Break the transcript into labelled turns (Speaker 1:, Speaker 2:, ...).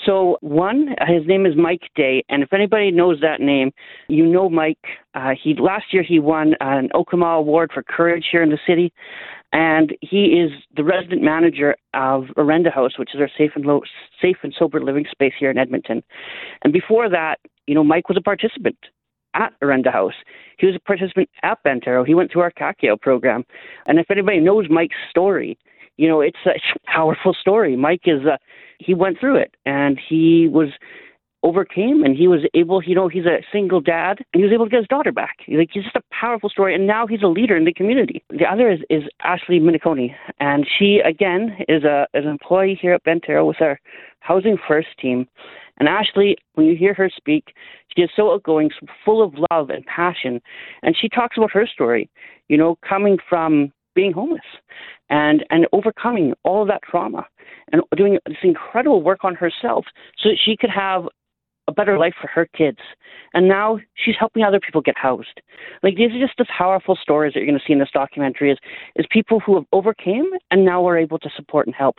Speaker 1: So one, his name is Mike Day, and if anybody knows that name, you know Mike. Last year he won an Okama Award for courage here in the city, and he is the resident manager of Orenda House, which is our safe and sober living space here in Edmonton. And before that, Mike was a participant at Orenda House. He was a participant at Bentero. He went through our Kakeo program, and if anybody knows Mike's story, it's a powerful story. Mike he went through it, and he overcame, and he was able, he's a single dad, and he was able to get his daughter back. He's just a powerful story, and now he's a leader in the community. The other is Ashley Miniconi, and she, again, is an employee here at Bentero with our Housing First team. And Ashley, when you hear her speak, she is so outgoing, so full of love and passion, and she talks about her story, coming from being homeless and overcoming all of that trauma and doing this incredible work on herself so that she could have a better life for her kids. And now she's helping other people get housed. These are just the powerful stories that you're going to see in this documentary is people who have overcame and now are able to support and help.